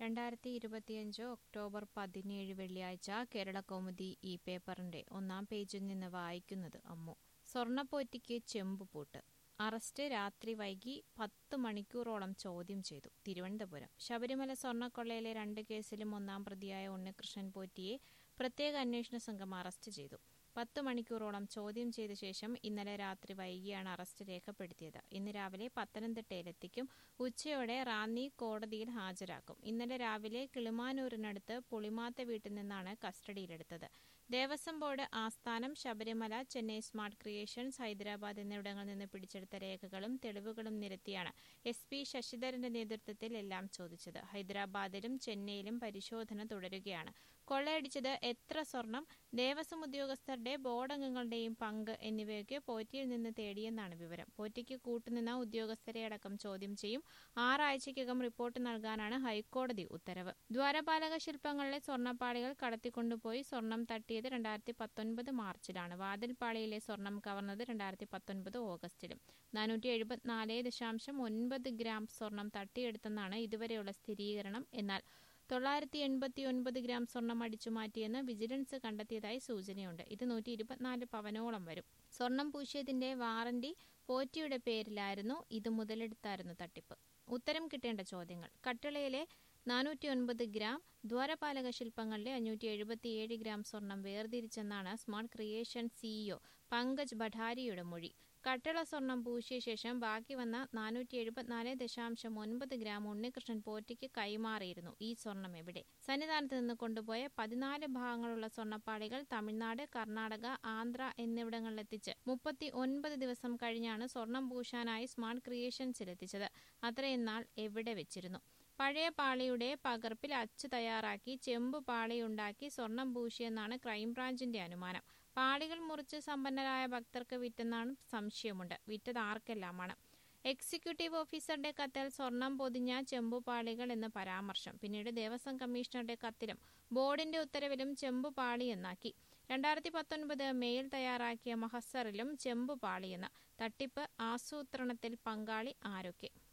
2025 October 17 വെള്ളിയാഴ്ച കേരളകൗമുദി ഈ പേപ്പറിന്റെ ഒന്നാം പേജിൽ നിന്ന് വായിക്കുന്നത് അമ്മു. സ്വർണ്ണപ്പോറ്റിക്ക് ചെമ്പുപൂട്ട്. അറസ്റ്റ് രാത്രി വൈകി 10 മണിക്കൂറോളം ചോദ്യം ചെയ്തു. തിരുവനന്തപുരം. ശബരിമല സ്വർണ്ണക്കൊള്ളയിലെ 2 കേസിലും ഒന്നാം പ്രതിയായ ഉണ്ണികൃഷ്ണൻ പോറ്റിയെ പ്രത്യേക അന്വേഷണ സംഘം അറസ്റ്റ് ചെയ്തു. 10 മണിക്കൂറോളം ചോദ്യം ചെയ്ത ശേഷം ഇന്നലെ രാത്രി വൈകിയാണ് അറസ്റ്റ് രേഖപ്പെടുത്തിയത്. ഇന്ന് രാവിലെ പത്തനംതിട്ടയിലെത്തിക്കും. ഉച്ചയോടെ റാന്നി കോടതിയിൽ ഹാജരാക്കും. ഇന്നലെ രാവിലെ കിളിമാനൂരിനടുത്ത് പുളിമാത്ത വീട്ടിൽ നിന്നാണ് കസ്റ്റഡിയിലെടുത്തത്. ദേവസ്വം ബോർഡ് ആസ്ഥാനം, ശബരിമല, ചെന്നൈ സ്മാർട്ട് ക്രിയേഷൻസ്, ഹൈദരാബാദ് എന്നിവിടങ്ങളിൽ നിന്ന് പിടിച്ചെടുത്ത രേഖകളും തെളിവുകളും നിരത്തിയാണ് SP ശശിധരന്റെ നേതൃത്വത്തിൽ എല്ലാം ചോദിച്ചത്. ഹൈദരാബാദിലും ചെന്നൈയിലും പരിശോധന തുടരുകയാണ്. കൊള്ളയടിച്ചത് എത്ര സ്വർണം, ദേവസ്വം ഉദ്യോഗസ്ഥരുടെ, ബോർഡ് അംഗങ്ങളുടെയും പങ്ക് എന്നിവയൊക്കെ പോറ്റിയിൽ നിന്ന് തേടിയെന്നാണ് വിവരം. പോറ്റിക്ക് കൂട്ടുനിന്ന ഉദ്യോഗസ്ഥരെ അടക്കം ചോദ്യം ചെയ്യും. 6 ആഴ്ചയ്ക്കകം റിപ്പോർട്ട് നൽകാനാണ് ഹൈക്കോടതി ഉത്തരവ്. ദ്വാരപാലക ശില്പങ്ങളിലെ സ്വർണ്ണപ്പാളികൾ കടത്തിക്കൊണ്ടുപോയി സ്വർണം തട്ടിയത് 2019 മാർച്ചിലാണ്. വാതിൽപ്പാളിയിലെ സ്വർണം കവർന്നത് 2019 ഓഗസ്റ്റിലും. 474.9 ഗ്രാം സ്വർണം തട്ടിയെടുത്തെന്നാണ് ഇതുവരെയുള്ള സ്ഥിരീകരണം. എന്നാൽ 989 ഗ്രാം സ്വർണം അടിച്ചുമാറ്റിയെന്ന് വിജിലൻസ് കണ്ടെത്തിയതായി സൂചനയുണ്ട്. ഇത് 124 പവനോളം വരും. സ്വർണം പൂശിയതിന്റെ വാറന്റി പോറ്റിയുടെ പേരിലായിരുന്നു. ഇത് മുതലെടുത്തായിരുന്നു തട്ടിപ്പ്. ഉത്തരം കിട്ടേണ്ട ചോദ്യങ്ങൾ. കട്ടിളയിലെ 409 ഗ്രാം, ദ്വാരപാലക ശില്പങ്ങളിലെ 577 ഗ്രാം സ്വർണം വേർതിരിച്ചെന്നാണ് സ്മാർട്ട് ക്രിയേഷൻ CEO പങ്കജ് ഭണ്ഡാരിയുടെ മൊഴി. കട്ടിള സ്വർണം പൂശിയ ശേഷം ബാക്കി വന്ന 474.9 ഗ്രാം ഉണ്ണികൃഷ്ണൻ പോറ്റിക്ക് കൈമാറിയിരുന്നു. ഈ സ്വർണം എവിടെ? സന്നിധാനത്ത് നിന്ന് കൊണ്ടുപോയ 14 ഭാഗങ്ങളുള്ള സ്വർണ്ണപ്പാളികൾ തമിഴ്നാട്, കർണാടക, ആന്ധ്ര എന്നിവിടങ്ങളിലെത്തിച്ച് 39 ദിവസം കഴിഞ്ഞാണ് സ്വർണം പൂശാനായി സ്മാർട്ട് ക്രിയേഷൻസിലെത്തിച്ചത്. അത്രയും നാൾ എവിടെ വെച്ചിരുന്നു? പഴയ പാളിയുടെ പകർപ്പിൽ അച്ച് തയ്യാറാക്കി ചെമ്പ് പാളിയുണ്ടാക്കി സ്വർണം പൂശിയെന്നാണ് ക്രൈംബ്രാഞ്ചിന്റെ അനുമാനം. പാളികൾ മുറിച്ച് സമ്പന്നരായ ഭക്തർക്ക് വിറ്റെന്നാണ് സംശയമുണ്ട്. വിറ്റത് ആർക്കെല്ലാമാണ്? എക്സിക്യൂട്ടീവ് ഓഫീസറുടെ കത്തിൽ സ്വർണം പൊതിഞ്ഞ ചെമ്പുപാളികൾ എന്ന് പരാമർശം. പിന്നീട് ദേവസ്വം കമ്മീഷണറുടെ കത്തിലും ബോർഡിന്റെ ഉത്തരവിലും ചെമ്പുപാളിയെന്നാക്കി. 2019 മെയിൽ തയ്യാറാക്കിയ മഹസറിലും ചെമ്പുപാളിയെന്ന്. തട്ടിപ്പ് ആസൂത്രണത്തിൽ പങ്കാളി ആരൊക്കെ?